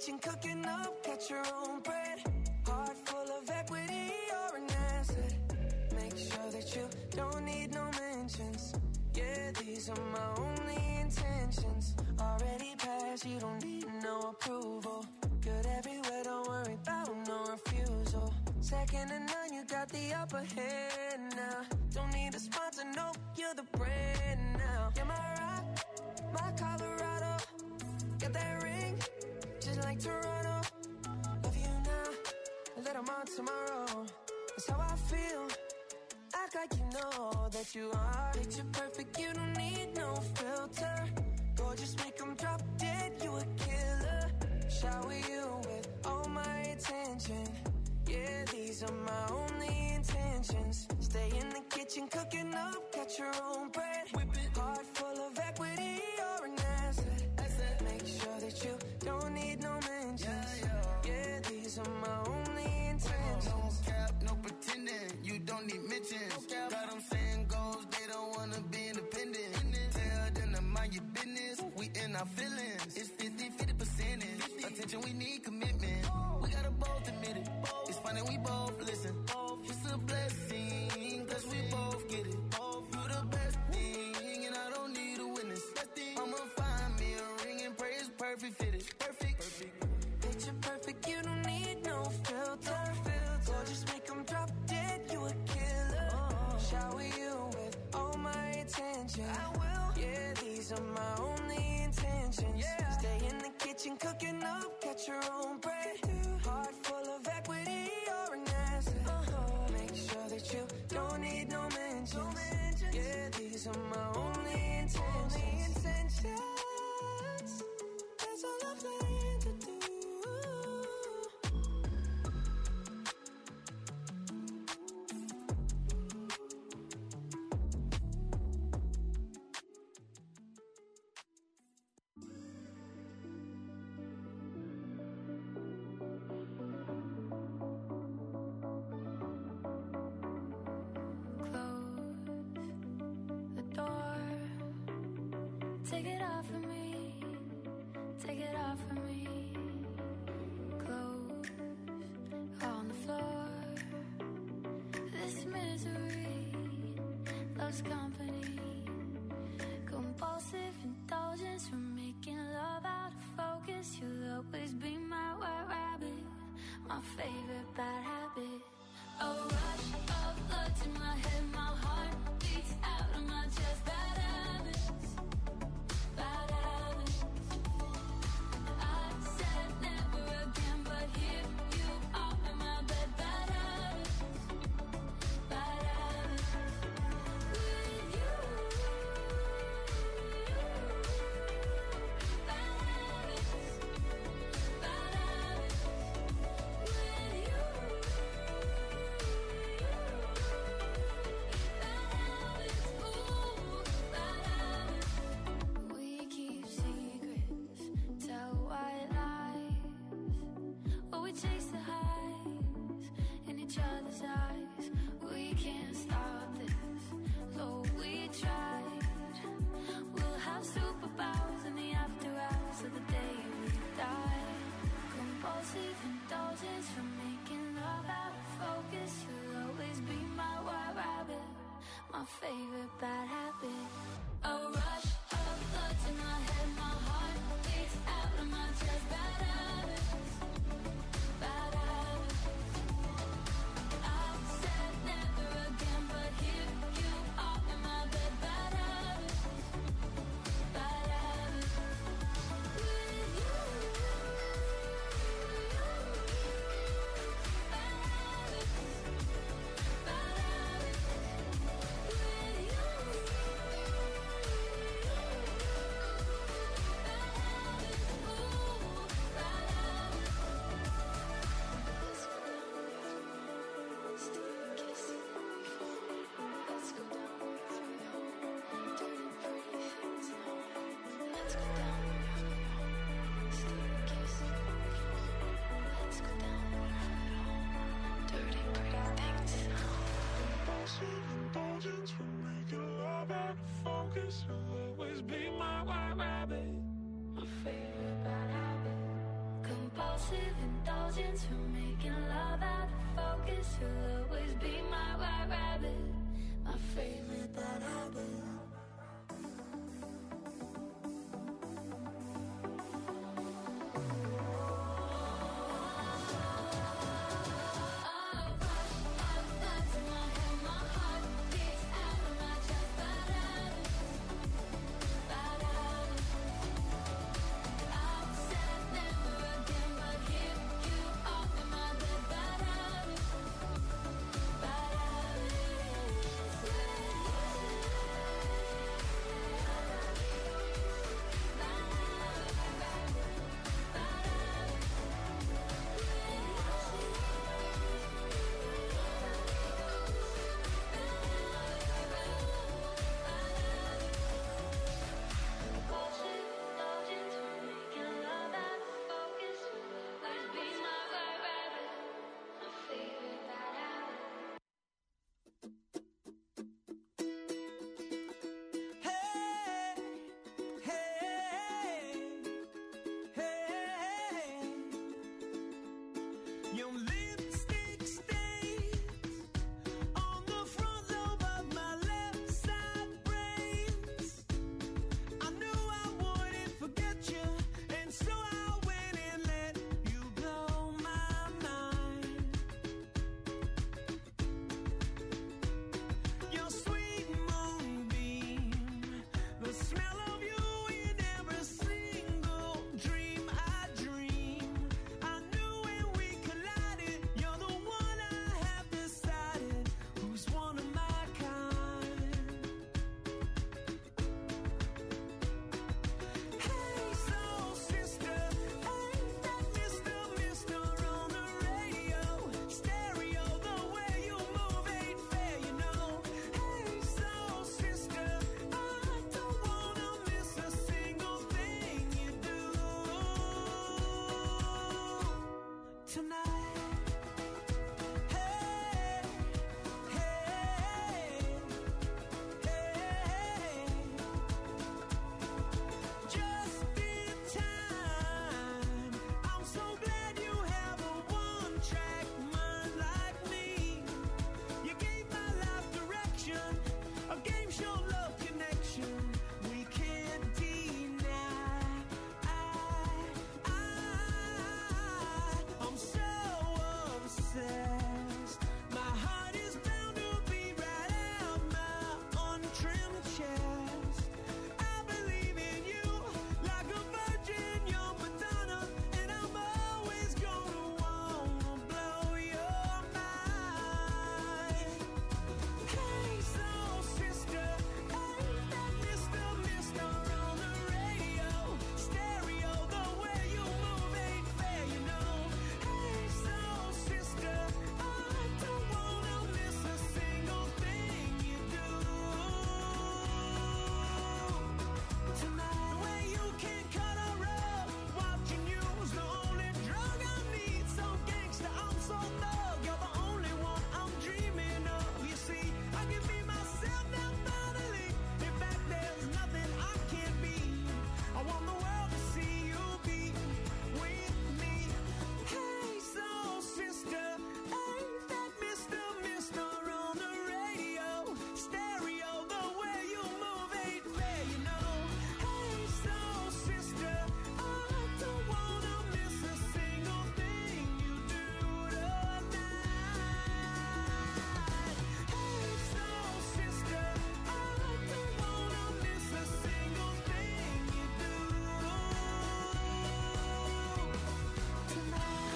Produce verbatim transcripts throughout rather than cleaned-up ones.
kitchen cooking up, catch your own bread. Heart full of equity, you're an asset. Make sure that you don't need no mentions. Yeah, these are my only intentions. Already passed, you don't need no approval. Good everywhere, don't worry about no refusal. Second to none, you got the upper hand now. Don't need a sponsor, no, you're the brand now. You're my rock, my Colorado. Got that ring, just like Toronto. Love you now, let 'em on tomorrow. That's how I feel. Act like you know that you are. Picture perfect, you don't need no filter. Gorgeous, make 'em drop dead, you a killer. Shower you with all my attention. Yeah, these are my only intentions. Stay in the kitchen, cooking up, catch your own bread. Whip it. Heart full of equity, you're an asset. asset. Make sure that you don't need no mentions. Yeah, yeah. Yeah, these are my only intentions. No cap, no pretending, you don't need mentions. No got them saying goals, they don't wanna be independent. Tell them to mind your business, we in our feelings. It's fifty, fifty percentage. Attention, we need commitment. We gotta both admit it. It's funny, we both listen. It's a blessing, cause we both get it. You the best thing, and I don't need a witness. I'ma find me a ring and pray it's perfect fitted. Perfect. Picture perfect, you don't need no filter. Or just make 'em drop dead, you a killer. Shower you with all my attention. I will. Yeah, these are my only intentions. Yeah. Stay in the kitchen, cooking up, catch your own bread. Heart full of equity, you're an asset. Uh-huh. Make sure that you don't need no mentions. Yeah, these are my only intentions. Only intentions. That's all I plan to do. indulgence from making love out of focus. You'll always be my white rabbit, my favorite bad habit. Your lipstick stains on the front lobe of my left side brains. I knew I wouldn't forget you, and so I went and let you blow my mind. Your sweet moonbeam, the smell of you in every single dream I dream. I knew when we collided, you're the one I have decided who's one of my kind. Hey, soul sister, ain't that Mister Mister on the radio? Stereo, the way you move ain't fair, you know. Hey, soul sister, I don't wanna miss a single thing you do tonight. Hey, hey, hey, just in time. I'm so glad you have a one-track mind like me. You gave my life direction, a game show love connection we can't deny. I, I, I'm so obsessed. My heart is bound to be right out my untrimmed chest. I believe in you like a virgin, you're Madonna, and I'm always gonna wanna blow your mind. Hey, soul sister, ain't that Mister Mister on the radio? Stereo, the way you move ain't fair, you know. Hey, soul sister, I don't wanna miss a single thing you do tonight. The way you can cut a rug, watching you's the only drug I need. So gangsta, I'm so thug, you're the only one I'm dreaming of. You see, I can be myself now finally. In fact, there's nothing I can't be. I want the world to see you be with me. Hey, soul sister, ain't that Mister Mister on the radio? Stereo, the way you move ain't fair, you know. Hey, soul sister, I don't wanna miss a single thing you do tonight. Hey, soul sister, I don't wanna miss a single thing you do tonight.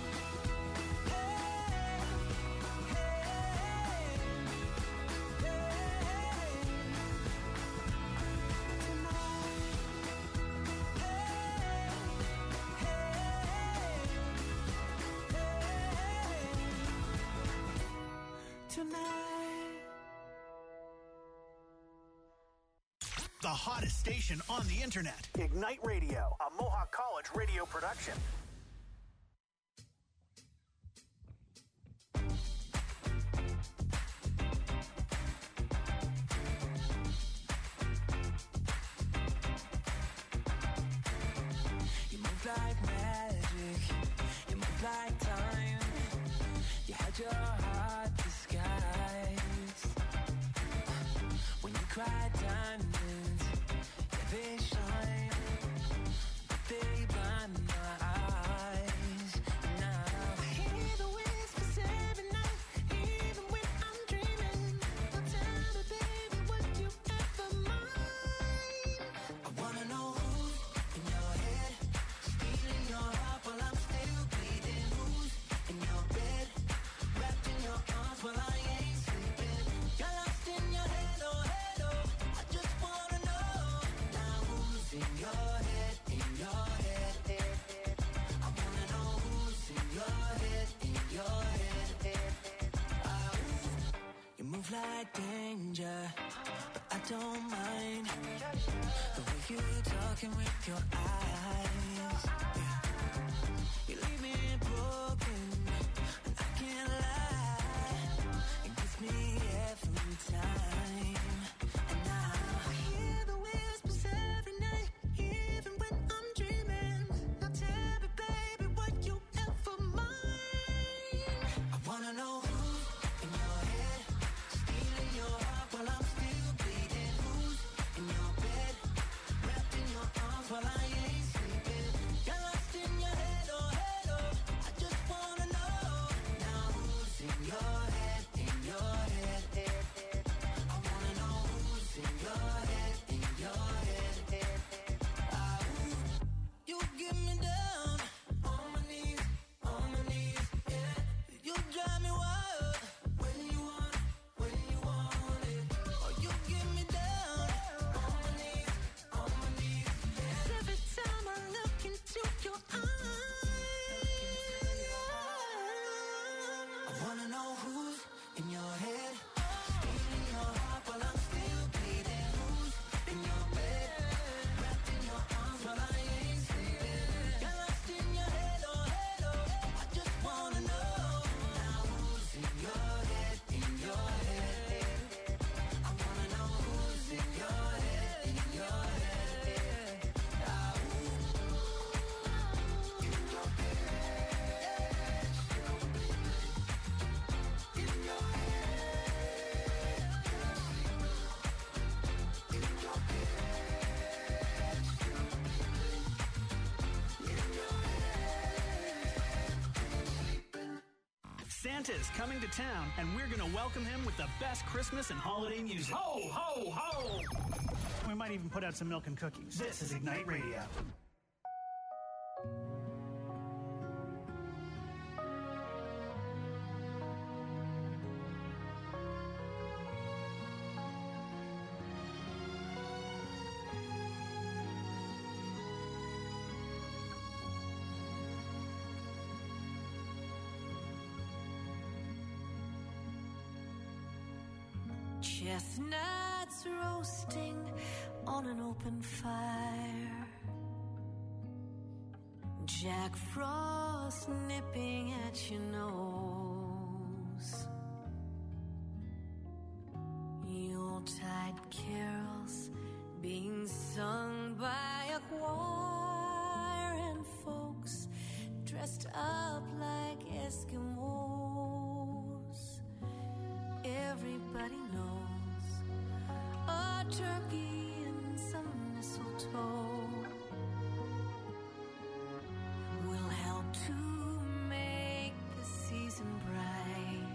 Tonight. The hottest station on the internet. Ignite Radio, a Mohawk College radio production. You move like magic. You move like Santa's coming to town, and we're going to welcome him with the best Christmas and holiday music. Ho, ho, ho! We might even put out some milk and cookies. This is Ignite Radio. Chestnuts roasting on an open fire, Jack Frost nipping at your nose, Yuletide carols being sung by a choir, and folks dressed up like Eskimos. Everybody knows a turkey and some mistletoe will help to make the season bright.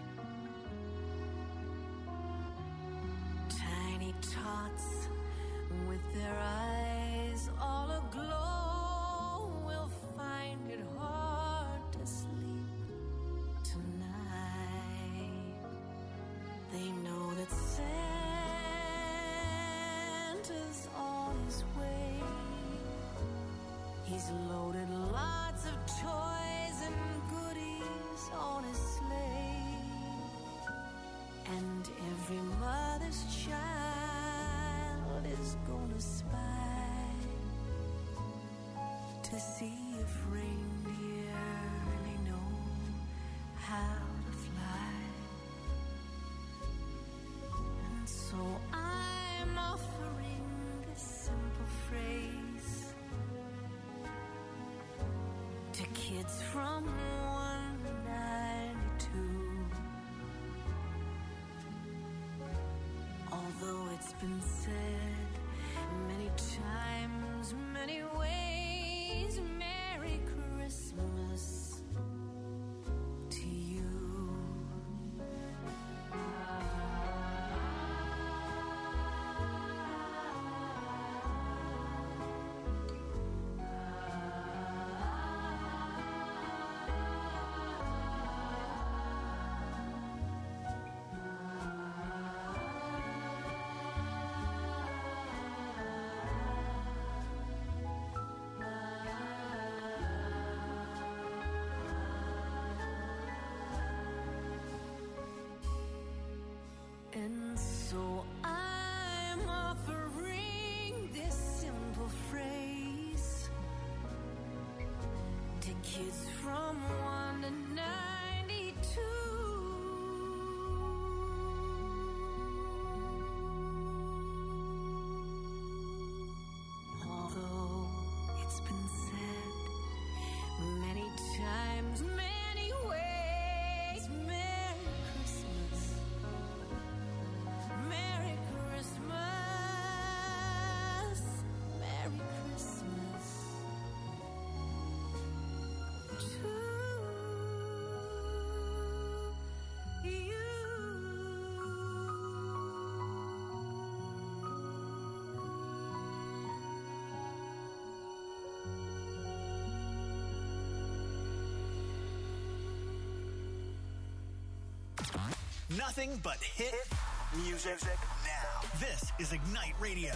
Tiny tots with their eyes all aglow will find it hard to sleep tonight. They know that Santa's on his way. He's loaded lots of toys and goodies on his sleigh. And every mother's child is gonna spy to see if reindeer really know how to fly. And so I'm offering this simple phrase to kids from one ninety-two. Although it's been said many times, many ways, Merry Christmas to you. And so I'm offering this simple phrase to kids from one to ninety-two. Although it's been said many times, many ways, Merry Christmas. Merry Christmas, Merry Christmas to you. Nothing but hit music now. This is Ignite Radio.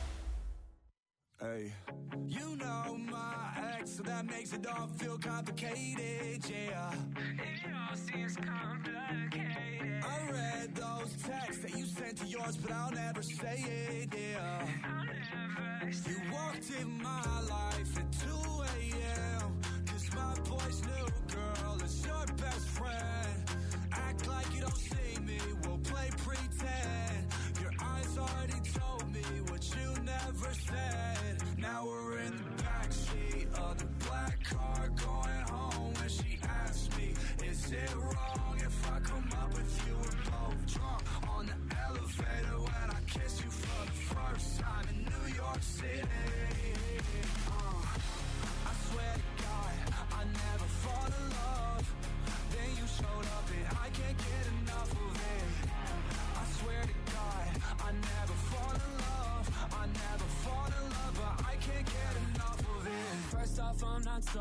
Hey, you know my ex, so that makes it all feel complicated, yeah. It all seems complicated. I read those texts that you sent to yours, but I'll never say it, yeah. I'll never say you walked in my life at two a.m. Cause my boy's new girl is your best friend. Act like you don't see me, we'll play pretend. Your eyes already told me what you never said. Now we're in the backseat of the black car going home. When she asked me, is it wrong if I come up with you? We're both drunk on the elevator when I kiss you for the first time in New York City. uh, I swear to God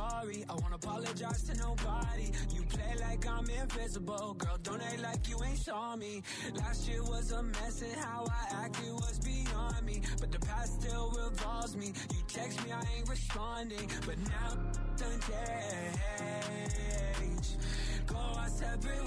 sorry. I won't apologize to nobody. You play like I'm invisible. Girl, don't act like you ain't saw me. Last year was a mess and how I acted was beyond me. But the past still revolves me. You text me, I ain't responding. But now done change. Go our separate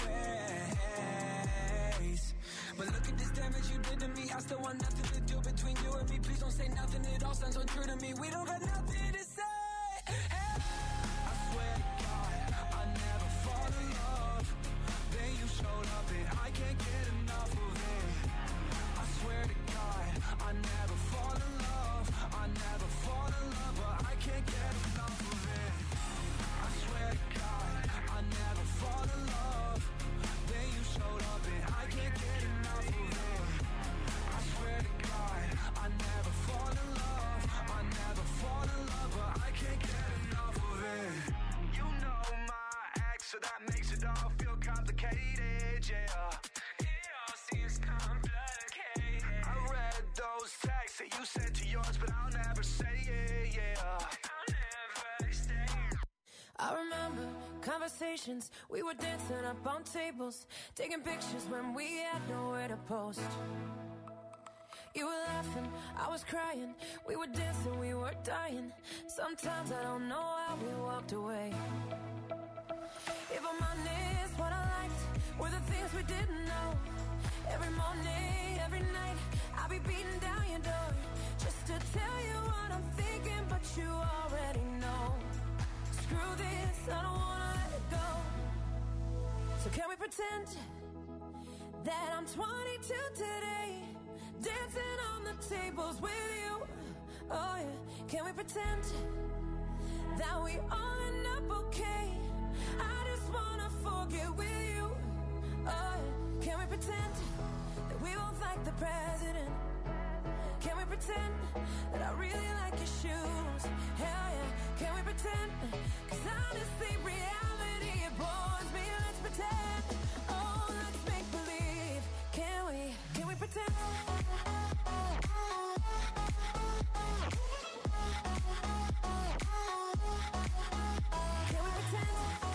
ways. But look at this damage you did to me. I still want nothing to do between you and me. Please don't say nothing, it all sounds so true to me. We don't got nothing to say. Hey. I swear to God, I never fall in love. Then you showed up and I can't get enough of it. I swear to God, I never fall in love. I never fall in love, but I can't get enough of it. I swear to God, I never fall in love. Then you showed up and I can't get enough of it. I swear to God, I never fall in love. I never fall in love, but I can't get enough of it. You know my ex, so that makes it all feel complicated, yeah. It all seems complicated. I read those texts that you sent to yours, but I'll never say it, yeah. I'll never say it. I remember conversations, we were dancing up on tables, taking pictures when we had nowhere to post. You were laughing, I was crying, we were dancing, we were dying. Sometimes I don't know how we walked away. If I'm honest, what I liked were the things we didn't know. Every morning, every night, I'll be beating down your door just to tell you what I'm thinking, but you already know. Screw this, I don't wanna let it go. So can we pretend that I'm twenty-two today, dancing on the tables with you? Oh yeah, can we pretend that we all end up okay? I just wanna forget with you. Oh yeah, can we pretend that we both like the president? Can we pretend that I really like your shoes? Hell yeah, can we pretend? Cause honestly, reality, it bores me. Let's pretend. Oh, let's make believe. Can we, can we pretend? Can we pretend?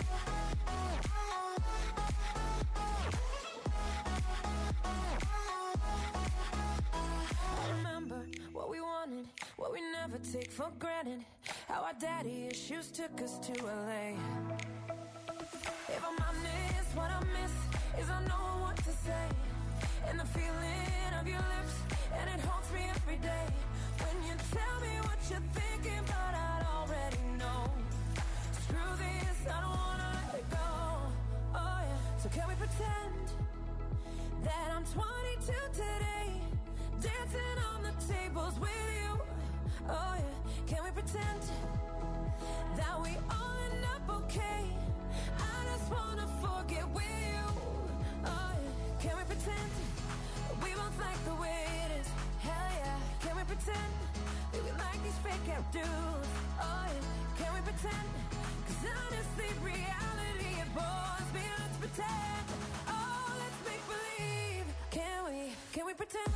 I remember what we wanted, what we never take for granted. How our daddy issues took us to L A. If I'm honest, what I miss is I know what to say. And the feeling of your lips, and it haunts me every day. When you tell me what you're thinking, but I'd already know. Screw this, I don't wanna let it go. Oh yeah, so can we pretend that I'm twenty-two today, dancing on the tables with you? Oh yeah, can we pretend that we all end up okay? I just wanna forget with you. Oh yeah, can we pretend that we both like the way it is? Hell yeah, can we pretend that we like these fake out dudes? Oh yeah, can we pretend? Cause honestly, reality, it bores me. Let's pretend. Oh, let's make believe. Can we, can we pretend?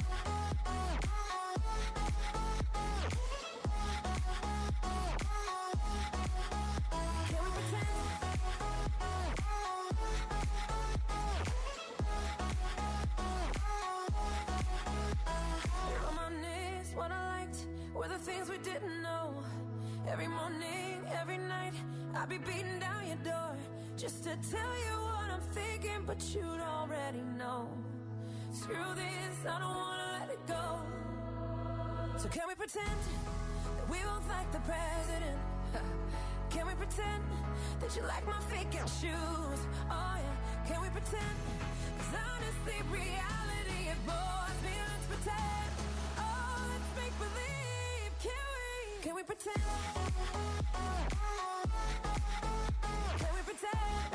What I liked were the things we didn't know. Every morning, every night, I'd be beating down your door just to tell you what I'm thinking, but you'd already know. Screw this, I don't wanna let it go. So can we pretend that we both like the president? Can we pretend that you like my fake out shoes? Oh yeah, can we pretend? Cause honestly, reality, it bores me. Let's pretend. Make believe, can we? Can we pretend? Can we pretend?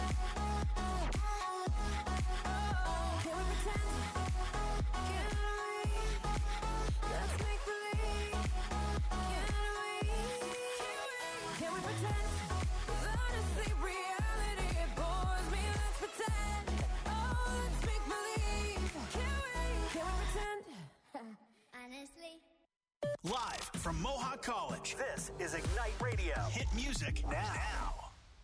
Oh, can we pretend? Can we? Let's make believe. Can we? Can we pretend? 'Cause honestly, reality, it bores me. Let's pretend. Oh, let's make believe. Can we? Can we pretend? Honestly. Live from Mohawk College. This is Ignite Radio. Hit music now. now.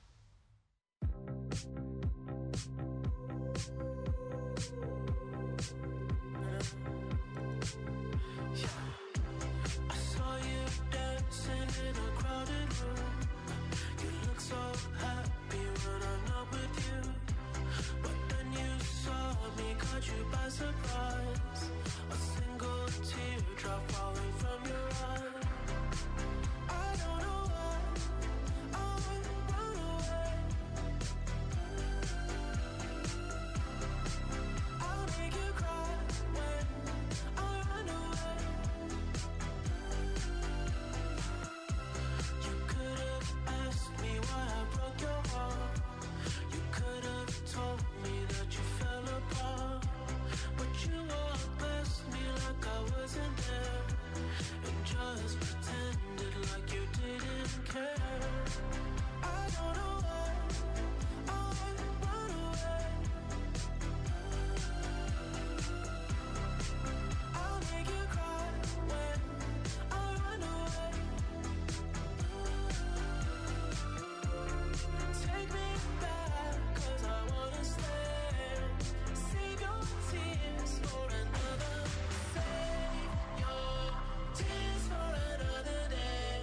I saw you dancing in a crowded room. You look so happy when I'm not with you. But then you saw me, caught you by surprise. A single teardrop falling from your eye. I don't know why I run away. I'll make you cry when I run away. You could have asked me why I broke your heart. You could have told me that you fell apart. But you walked past me like I wasn't there, and just pretended like you didn't care. I don't know why I run away. I'll make you cry when I run away. Take me back, 'cause I wanna stay. Save your tears for another. Save your tears for another day.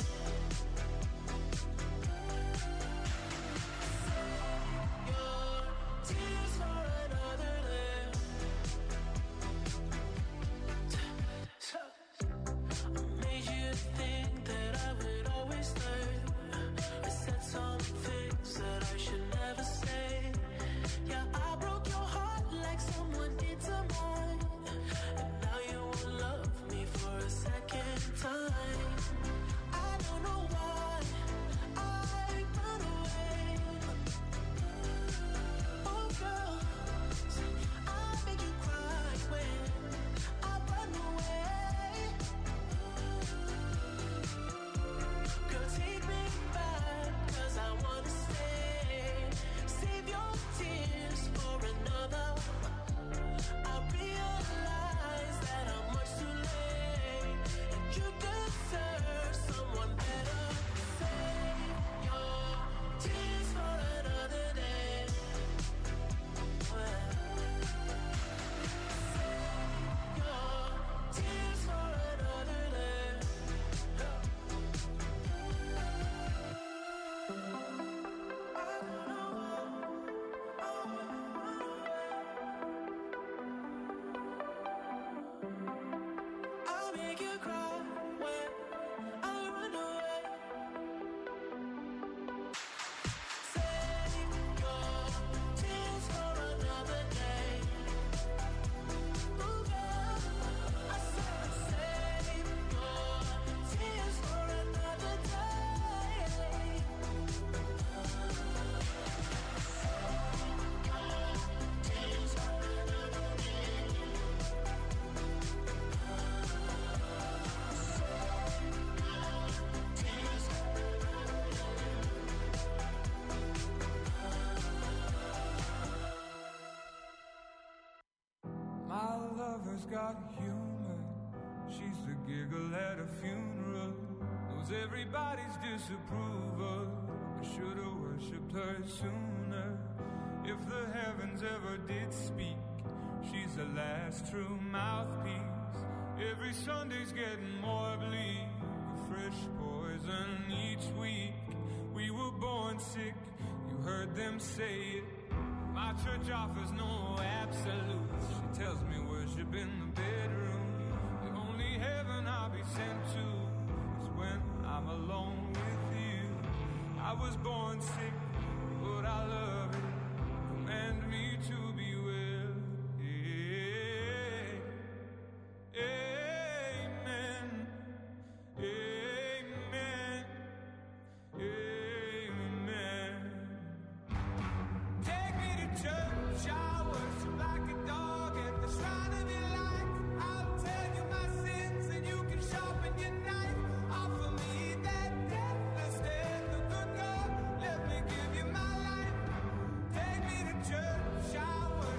Save your tears for another day. I made you think that I would always stay. I said some things that I should never say. Yeah, I broke your heart like someone did to mine. And now you won't love me for a second time. I don't know why I run away. Oh girl, I'll make you cry when I run away. Girl, take me back, 'cause I wanna stay. Save your tears for another. I realize that I'm much too late, and you deserve someone better. Save your tears for another day. Well, save your tears for another day. I'll make you cry when I run away. Save your tears for another day. Ooh, girl, I said save your tears for another day. Tears for another day. My lover's got humor. She's the giggle at a funeral. Knows everybody's disapproval. I should've worshipped her sooner. If the heavens ever did speak, she's the last true mouthpiece. Every Sunday's getting more bleak. A fresh poison each week. We were born sick, you heard them say it. My church offers no absolutes. She tells me worship in the bedroom. The only heaven I'll be sent to is when I'm alone with you. I was born sick, but I love it. Command me to be well. Amen. Amen. Amen. Take me to church, I worship like a dog at the shrine of your light. I'll tell you my sins and you can sharpen your knife. Offer me that deathless death, the good God, let me give you my life. Take me to church, I worship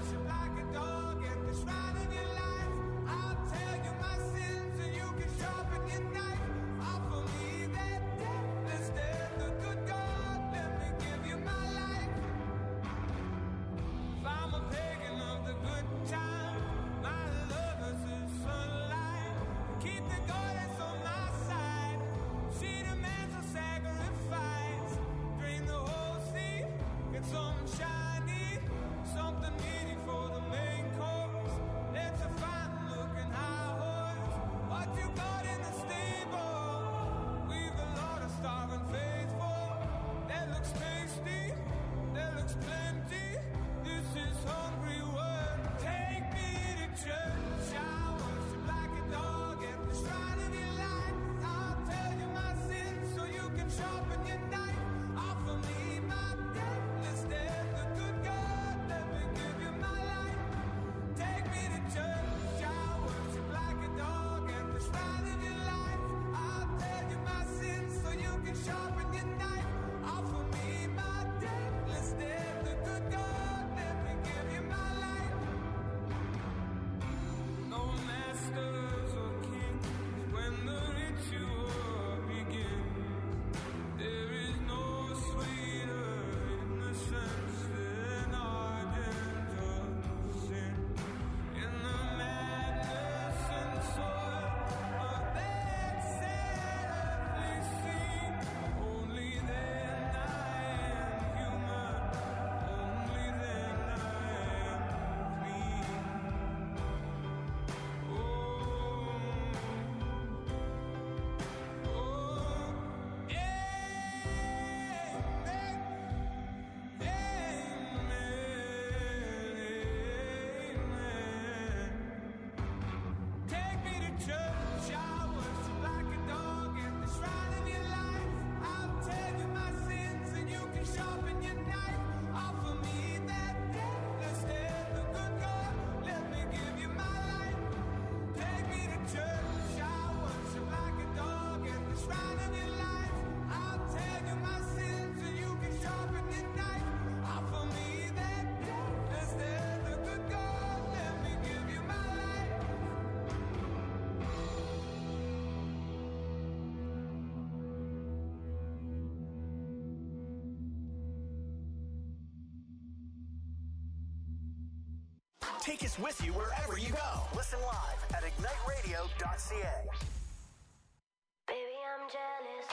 take us with you wherever you go. Listen live at ignite radio dot c a. Baby, I'm jealous.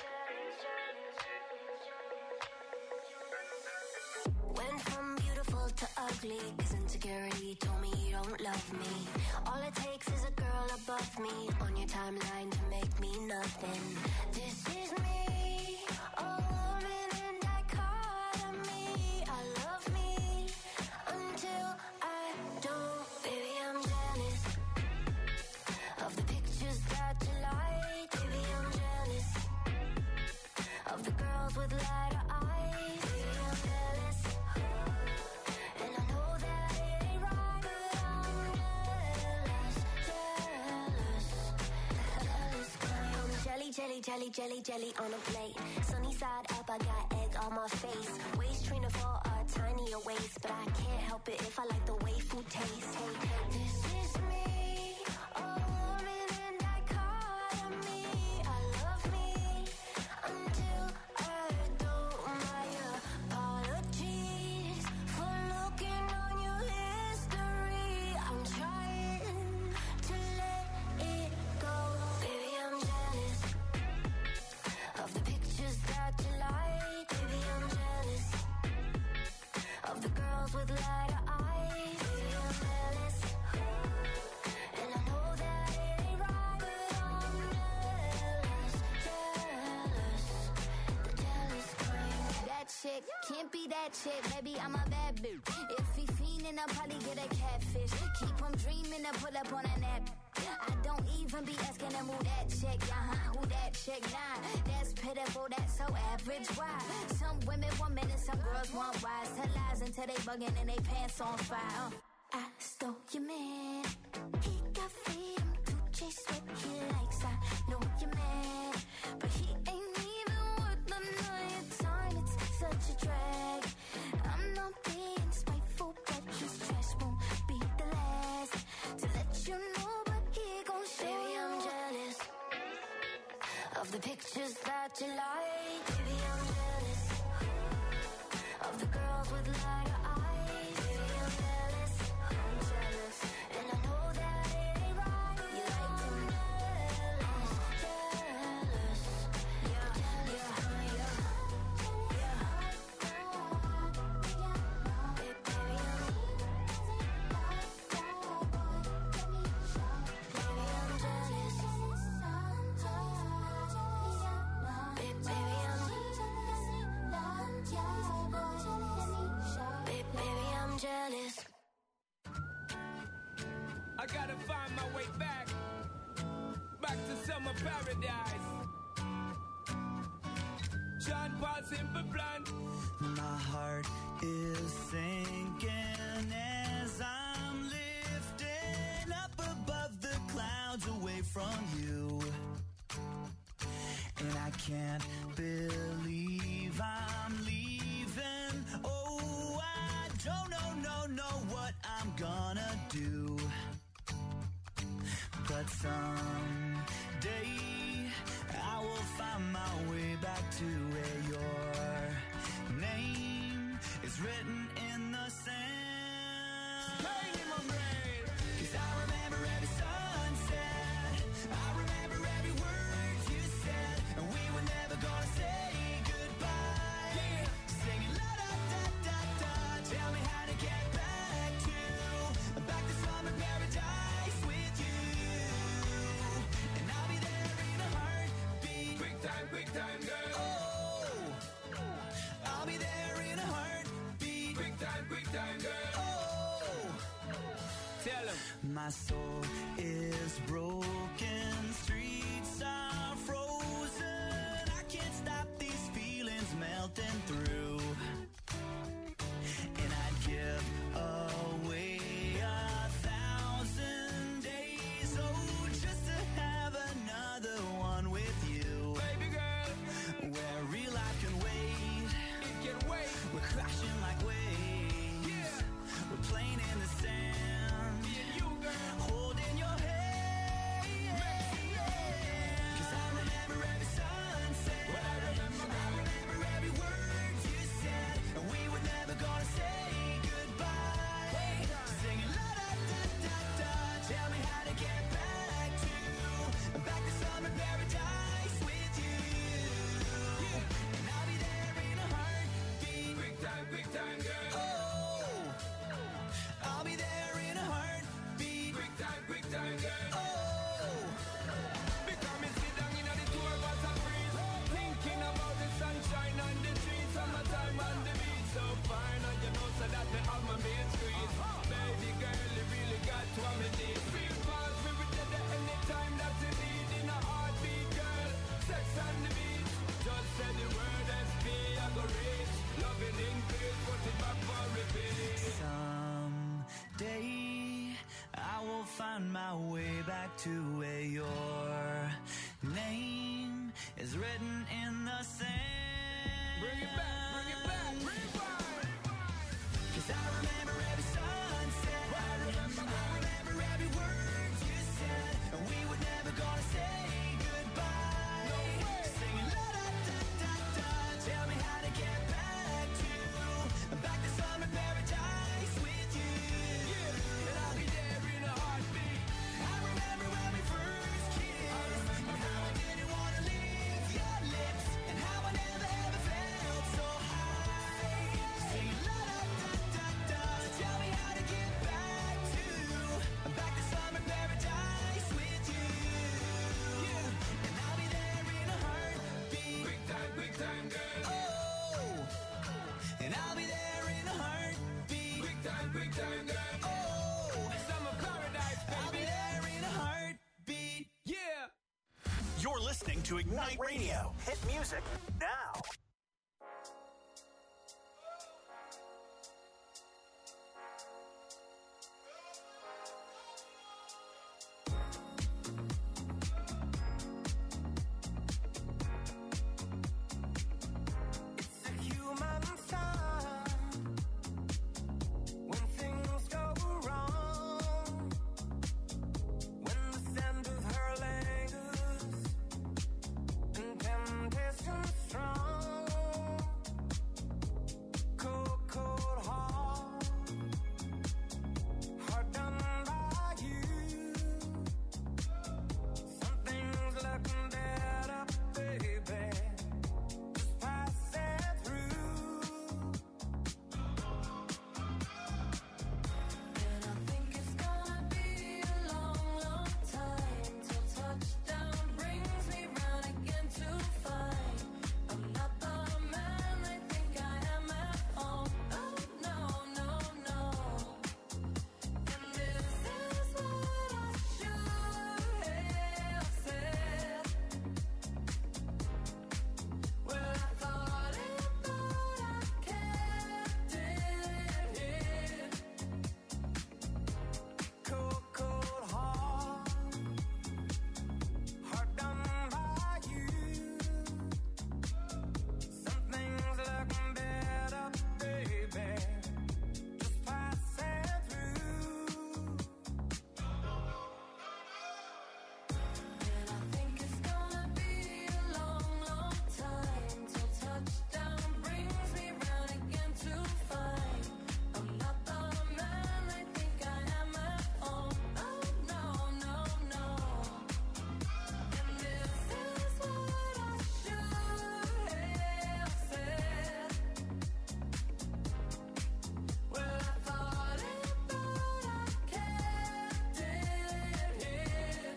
Went from beautiful to ugly, cause insecurity told me you don't love me. All it takes is a girl above me on your timeline to make me nothing. This is me, a woman in dichotomy. I love me until I don't. Baby, I'm jealous of the pictures that you like. Baby, I'm jealous of the girls with lighter eyes. Baby, I'm jealous, and I know that it ain't right, but I'm jealous, jealous, jealous. I'm jelly, jelly, jelly, jelly, jelly on a plate. Sunny side up, I got egg on my face. Waist trainer for a tinier waist, but I can't help it if I like the way food tastes. Hey, hey, this is me, a woman in dichotomy. I love me until I don't. My apologies for looking on your history. I'm trying to let it go. Baby, I'm jealous of the pictures that you like. Baby, I'm jealous of the girls with lighter eyes. Baby, I'm jealous, and I know that it ain't right, but I'm jealous, jealous, the jealous kind. That chick can't be that chick, baby, I'm a bad bitch. If he fiendin', I'll probably get a catfish. Keep him dreamin' to pull up on a nap. I don't even be asking him who that chick, uh-huh, who that chick, nah. That's pitiful, that's so average, why? Some women want men and some girls want wise. Tell lies until they buggin' and they pants on fire. I stole your man, he got freedom to chase what he likes. I know you're mad, but he ain't even worth the night time. It's such a drag. I'm not being spiteful, but his trash won't be the last to let you know, but he gon' show. Baby, I'm jealous of the pictures that you like. Baby, I'm jealous of the girls with lighter eyes. Baby, I'm jealous, I'm jealous, and I know that it ain't right. You like them jealous, jealous, yeah, yeah, yeah, yeah. Baby, baby, I'm Baby, I'm jealous. Baby, baby, I'm Baby, baby, I'm jealous. I gotta find my way back, back to summer paradise. John Paul Simple Plan. My heart is sinking as I'm lifting up above the clouds away from you. And I can't believe I'm leaving. Oh, I don't know, no, know what I'm gonna do. But someday I will find my way back to where your name is written in the sand. Bang in my brain. 'Cause I remember every sunset, I remember every word you said, and we were never gonna say goodbye. Yeah. Singing la da da da da, tell me how to get back to, back to summer paradise with you. And I'll be there in a heartbeat. Quick time, quick time, girl. Oh, I'll be there in a heartbeat. Quick time, quick time, girl. Oh, Tell him. my soul is broken, streets are frozen. I can't stop these feelings melting through. And I'd give away a thousand days, oh, just to have another one with you. Baby girl, Where real life can wait, it can wait. we're crashing like waves. Yeah. We're playing in the sand, Me and you, girl. holding your hand. to where your name is written in the sand. Bring it back, bring it back, rewind. 'Cause I remember every sunset, I remember, I remember every word you said, and we were never gonna say goodbye. No way. Singing la da da da da, tell me how to get back to, back to summer paradise with you. Yeah, and I'll be there in a heartbeat. I remember when we first kissed, and how I didn't wanna leave your lips, and how I never ever felt so high. Singing la da da da da, tell me how to get back to, back to summer paradise with you. Yeah, and I'll be there in a heartbeat. Big time, big time, girl. Oh, and I'll be there in a heartbeat. Big time, big time, girl. Oh, Summer paradise, I'll be baby. there in a heartbeat. Yeah. You're listening to Ignite Radio. Hit music now. It's a human sign when things go wrong, when the scent of her lingers and temptation strong. Cold, cold heart, heart done by you. Something's looking better, baby. Just pass it through. And I think it's gonna be a long, long time till touchdown brings me round again to find I'm not the man they think I am at home. Oh no, no, no. And this is what I should have said. Well, I thought it, but I kept it hid. Cold, cold heart, heart done by you. Something's looking better, baby. Just pass it through. And I think it's gonna be a long, long time till touchdown brings me round again to find I'm not the man they think I am at home. Oh no, no, no. And this is what I should have said. Well, I thought it, but I kept it hid.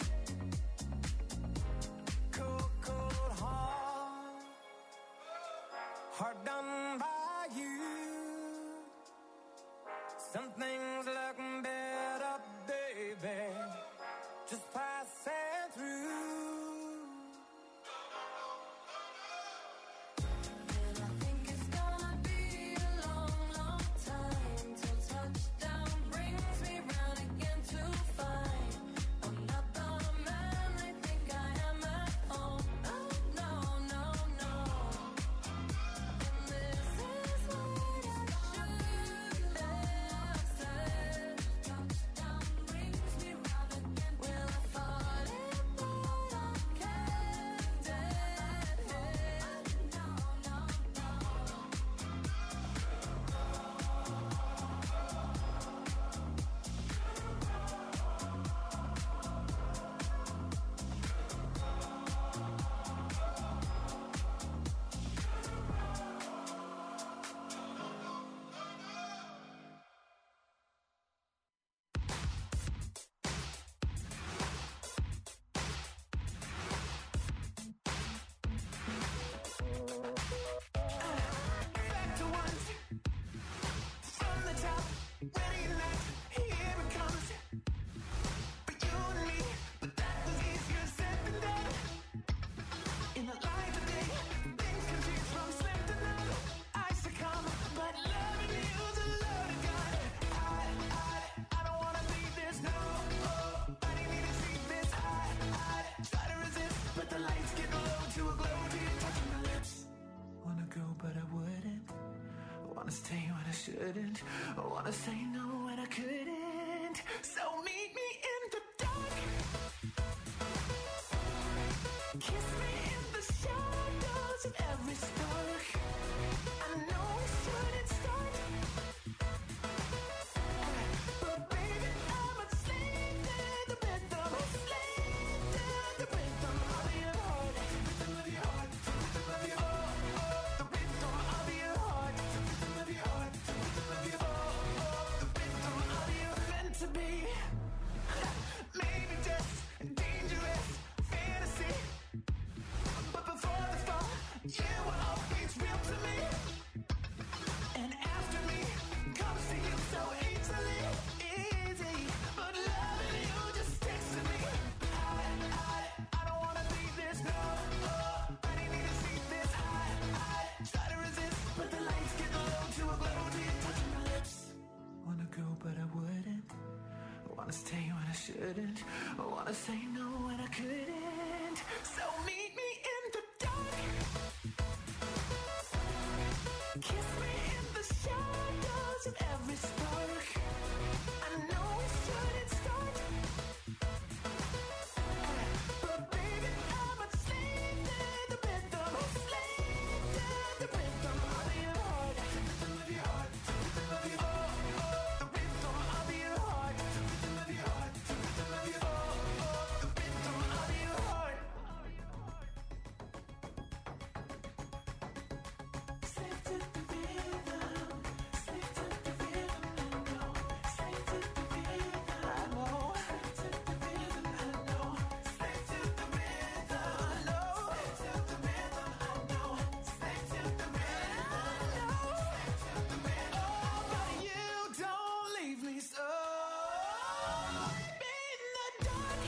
Cold, cold heart, heart done by you. Something's looking better, baby. Just pass it through. And I think it's gonna be a long, long time till touchdown brings me round again to find I'm not the man they think I am at home. Oh no, no, no. And this is what I should have said. stay when I shouldn't. I wanna say no when I couldn't. So meet me in the dark. Kiss me in the shadows of every spark. I know we shouldn't start, but baby I'm a slave to the rhythm, a slave to the rhythm of your heart, the rhythm of your heart, the rhythm of your heart, the rhythm of your heart, the rhythm of your heart, the rhythm of your heart, the rhythm of your meant to be. Maybe just a dangerous fantasy, but before the fall, you were always real to me. And after me comes to you so easily, easy. But loving you just sticks to me. I, I, I don't wanna leave this, no. Oh, I didn't need to see this. I, I try to resist, but the lights get low to a glow till you touch my lips. Wanna go, but I wouldn't. I wanna stay when I shouldn't. I wanna say no when I couldn't. So meet me in the dark. Kiss me in the shadows of every spark. I know we shouldn't start, but baby I'm a slave to the rhythm, a slave to the rhythm of your heart, the rhythm of your heart, the rhythm of your heart, the rhythm of your heart, the rhythm of your heart, the rhythm of your heart, the rhythm of your heart. Slave to the rhythm, slave to the rhythm, I know. Slave to the rhythm, I know. Slave to the rhythm, I know. Slave to the rhythm, I know. Slave to the rhythm, I know. Slave to the rhythm, I know. Slave to the rhythm, oh, but you don't leave me so. In the dark.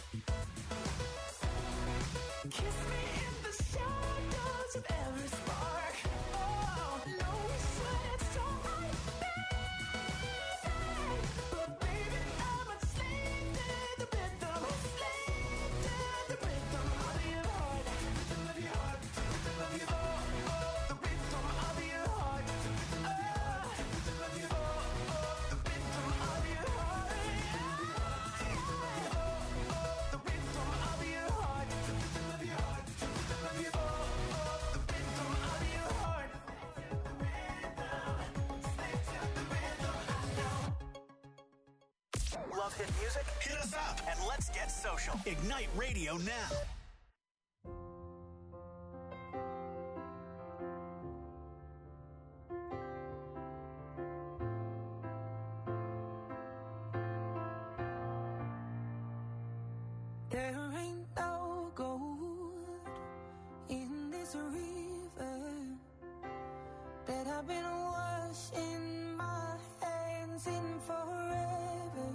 Kiss me in the shadows of every spark. Oh, no, we shouldn't start, baby. But baby, I'm a slave to the rhythm, a slave to the rhythm of your heart, the rhythm of your heart, the rhythm of your heart, the rhythm of your heart, the rhythm of your heart, the rhythm of your heart, the rhythm of your heart, the rhythm of your heart, the rhythm of your heart, the rhythm of your heart, the rhythm of your heart, the rhythm of your heart. Love hit music? Hit us up and let's get social. Ignite Radio now. There ain't no gold in this river that I've been washing my hands in forever.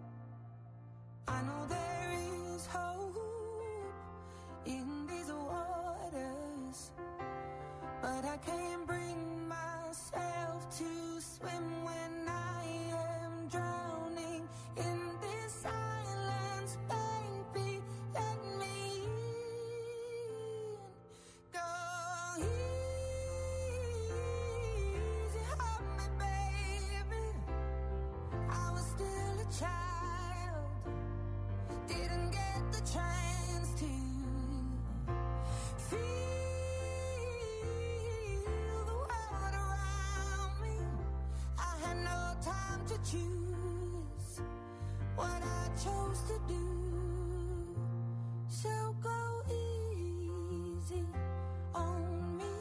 I know there is hope in these waters, but I can't bring myself to swim when I am drowning in this silence, baby. Let me in. Go easy on me, baby. I was still a child, didn't get the chance to feel the world around me. I had no time to choose what I chose to do. So go easy on me.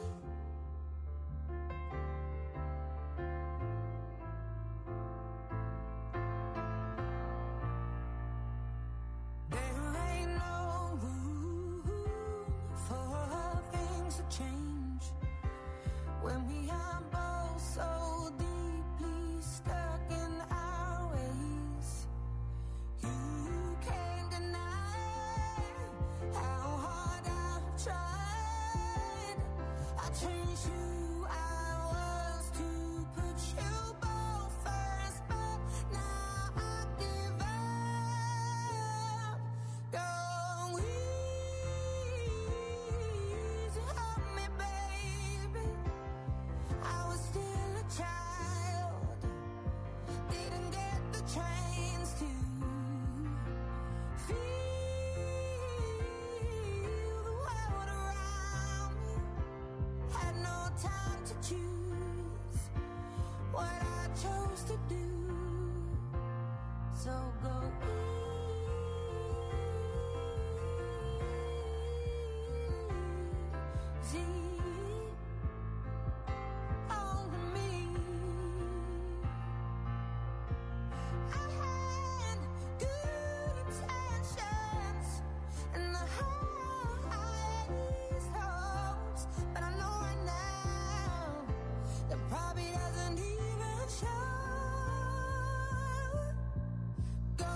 There ain't no room for things to change when we are both so deeply stuck in our ways. You can to do. So go easy on me. I had good intentions and the highest hopes, but I know right now that probably doesn't even show. Go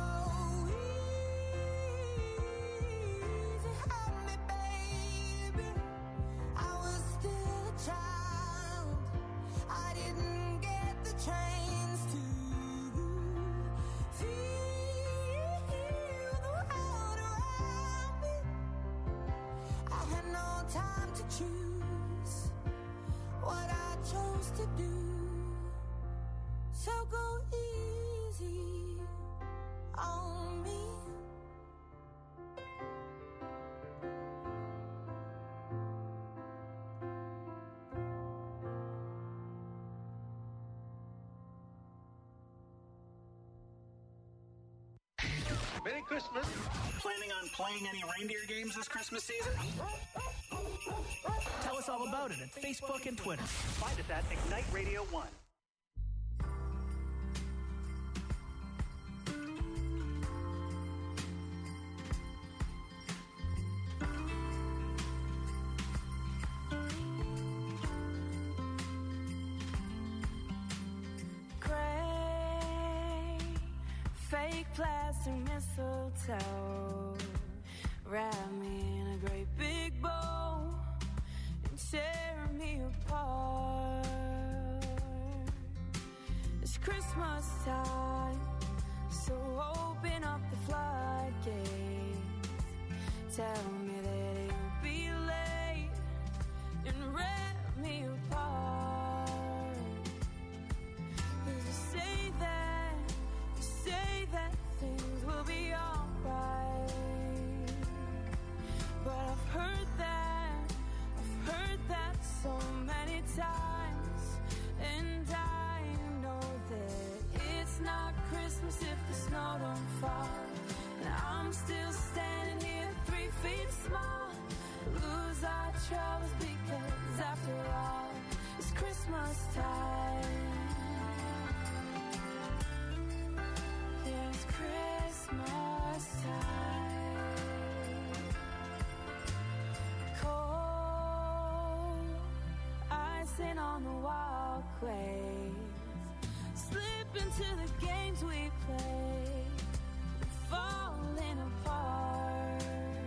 easy on me, baby. I was still a child. I didn't get the chance to feel the world around me. I had no time to choose what I chose to do. So go easy on me. Merry Christmas. Planning on playing any reindeer games this Christmas season? Tell us all about it at Facebook and Twitter. Find us at Ignite Radio one. Gray, fake plastic mistletoe, wrap me in a great big bow and tear me apart. It's Christmas time, so open up the floodgates. Tell me that you'll be late and rip me apart. 'Cause you say that, you say that things will be alright, but I've heard that, I've heard that so many times, and I know that it's not Christmas if the snow don't fall, and I'm still standing here three feet small. Lose our troubles because after all, it's Christmas time. Yeah, it's Christmas time. Cold icing on the walkways, slip into the games we play, falling apart.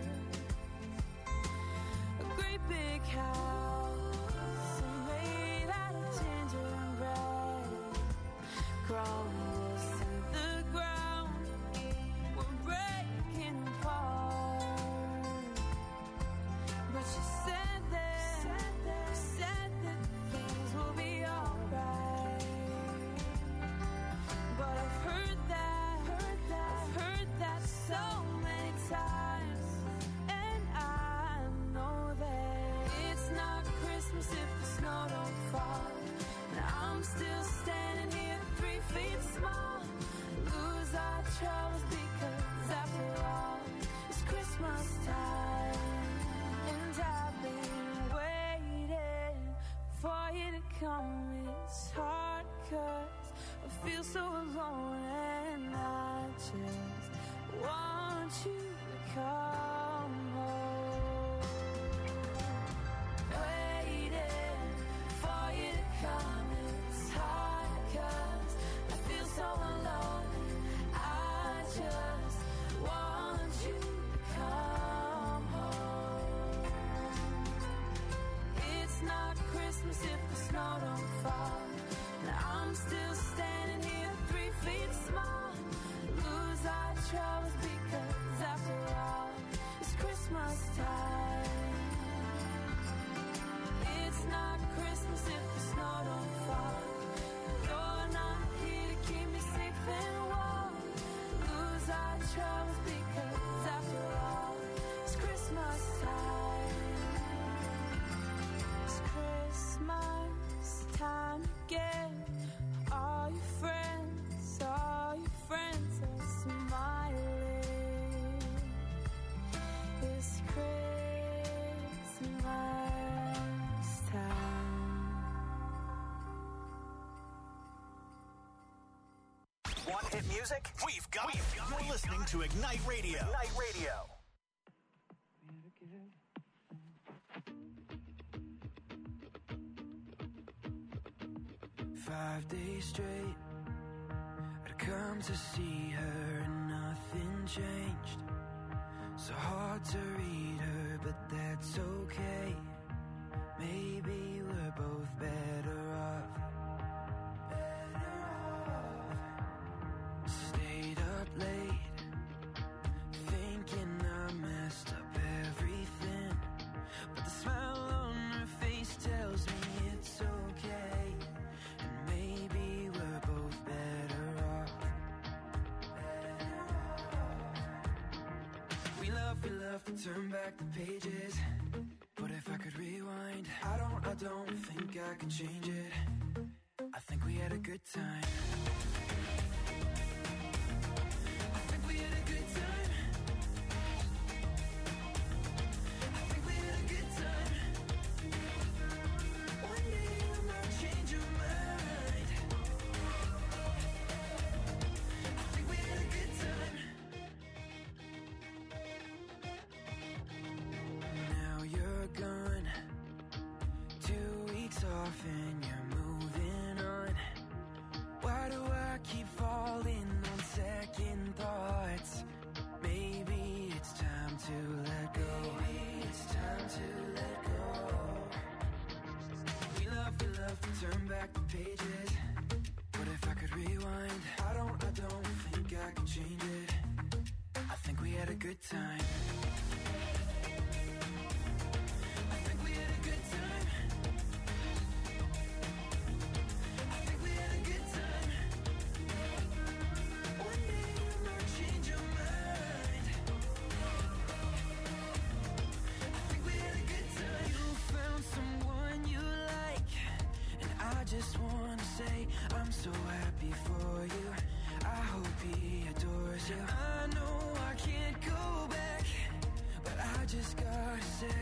A great big house made out of gingerbread, crumbles to the ground, we're breaking apart. But you said that, you said that things will be alright. But I've heard that, heard that, I've heard that so many times, and I know that it's not Christmas if the snow don't fall, and I'm still standing here three feet small. Lose our troubles because after all, it's Christmas time, and I've been waiting for you to come. It's hard 'cause I feel so alone, and I just want you to come home. Waiting for you to come. It's hard 'cause I feel so alone. I just want you to come home. It's not Christmas if the snow don't fall, and I'm still standing here three feet small. Lose our troubles because after all, it's music? We've got it. You're listening to Ignite Radio. Ignite Radio. Five days straight, I'd come to see her and nothing changed. So hard to read her, but that's okay. Maybe we're both better off. Better off. Stayed up late, thinking I messed up everything. But the smile on her face tells me it's okay. And maybe we're both better off. Better off. We love, we love to turn back the pages. But if I could rewind, I don't, I don't think I could change it. I think we had a good time. I think we had a good time. I think we had a good time. One day you might change your mind. I think we had a good time. Now you're gone, two weeks off and you're moving on. Why do I keep falling on second thoughts? Maybe it's time to let go. Maybe it's time to let go. We love, we love to turn back the pages. But if I could rewind, I don't, I don't think I could change it. I think we had a good time. I think we had a good time. I think we had a good time. One day you might change your mind. I think we had a good time. You found someone you like, and I just wanna say I'm so happy for you. I hope he adores you. I know I can't go back, but I just gotta say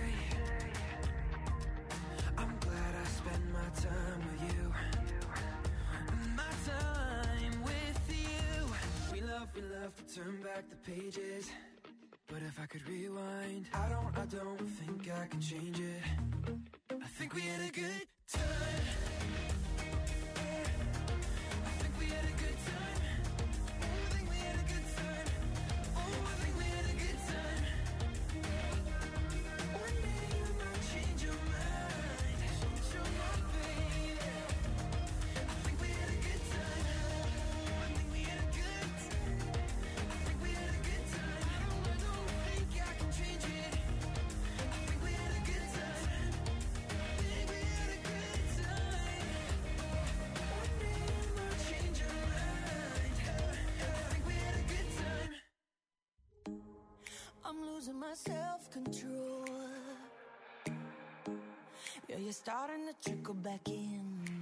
I'm glad I spent my time with you. My time with you. We love, we love to turn back the pages. But if I could rewind, I don't, I don't think I can change it. I think we had a good time. I think we had a good time. Oh, I think we had a good time. Oh, I think we had a good time. One day you might change your mind. Change your mind, baby. I think we had a good time. I think we had a good time. I think we had a good time. I don't, I don't think I can change it. I think we had a good time. I think we had a good time. One day you might change your mind. I think we had a good time. I'm losing my self-control. Yeah, you're starting to trickle back in.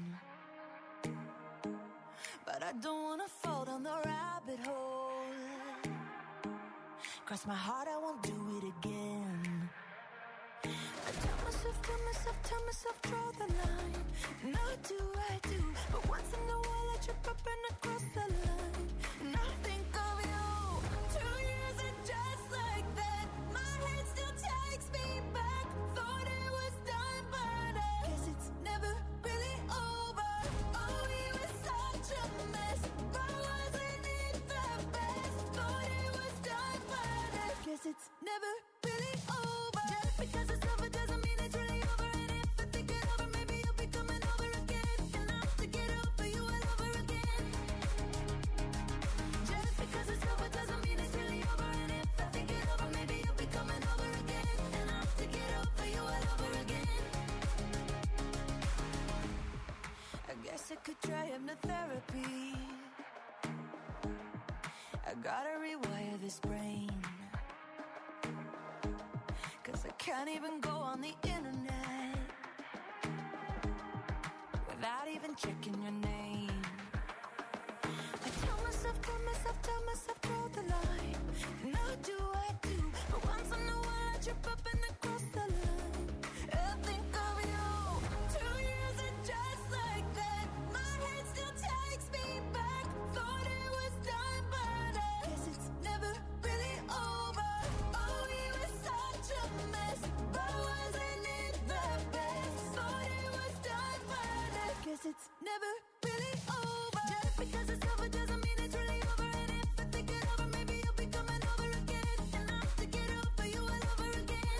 But I don't wanna fall down the rabbit hole. Cross my heart, I won't do it again. I tell myself, tell myself, tell myself, draw the line. And I do, I do. But once in a while I trip up and I cross the line. And I think of you. Two years and just like that, my head still takes me back. Thought it was done, but I guess it's never really over. Oh, we were such a mess, but wasn't it the best? Thought it was done, but I guess it's never really over. Just because it's over doesn't mean it's really over. And if I think it over, maybe you'll be coming over again. And I have to get over you all over again. Just because it's over doesn't mean it's really over. And if I think it over, maybe you'll be coming over again. And I have to get over you all over again. I guess I could try hypnotherapy. I gotta rewire this brain. Cause I can't even go on the internet without even checking your name. I tell myself, tell myself, tell myself, draw the line. And I do, I do. But once in a while I trip up and I cross the line. I think of you. Two years and just like that, my head still takes me back. Thought it was done, never really over. Just because it's over doesn't mean it's really over. And if I think it over, maybe you'll be coming over again. And I'll have to get over you all over again.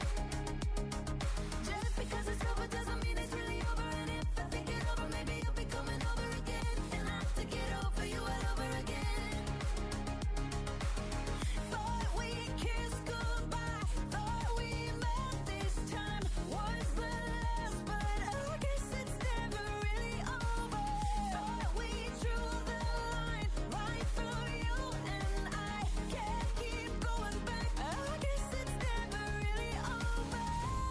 Just because it's over doesn't mean it's really over. And if I think it over, maybe you'll be coming over again. And I'll have to get over you all over again. Thought we kissed goodbye. Thought we met this time was the last, but I guess it's never really over. Thought we drew the line right through you, and I can't keep going back. I guess it's never really over.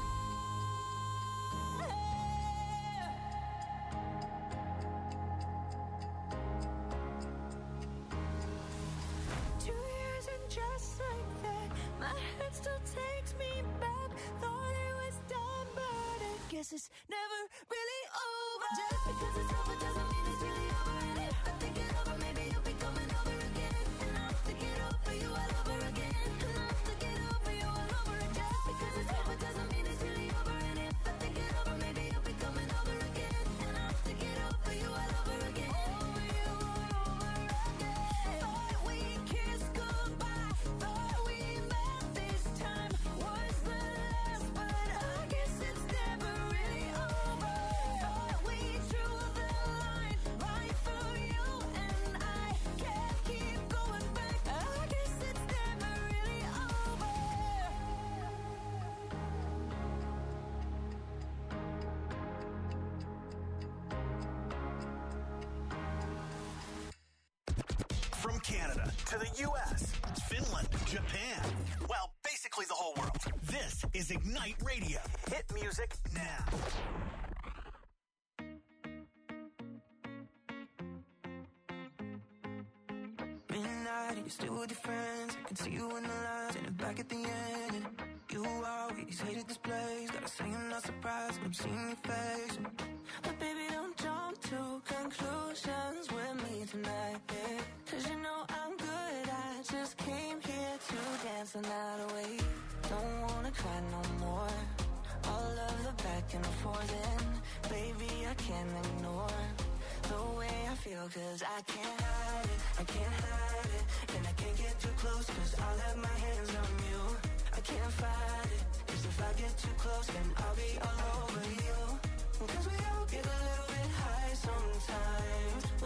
Two years and just like that, my head still takes me back. Thought it was done, but I guess it's never really over. Just because it's over doesn't mean it's really over. And if I think it over, maybe you'll be coming over again. And I'll have to get over you all over again. And I'll have to get over you all over again. Just because it's over doesn't mean it's really over. And if I think it over, maybe you'll be coming over again. And I'll have to get over you all over again. Over you all over again. Thought we kissed goodbye. Thought we met this time was the last, but I guess it's never really over. Thought we drew the line right through you, and I can't keep going back. I guess it's never really over. From Canada to the U S, Finland, Japan. Well, basically the whole world. This is Ignite Radio. Hit music now. Midnight and you're still with your friends. I can see you in the lines and back at the end. And you always hated this place. Gotta say I'm not surprised when I'm seeing your face. But baby, don't jump to conclusions with me tonight, yeah. Cause you know I'm good, I just came here to dance the night away. Don't wanna cry no more. All of the back and forth, and baby, I can't ignore the way I feel, cause I can't hide it, I can't hide it. And I can't get too close, cause I'll have my hands on you. I can't fight it, cause if I get too close, then I'll be all over you. Cause we all get a little bit high sometimes.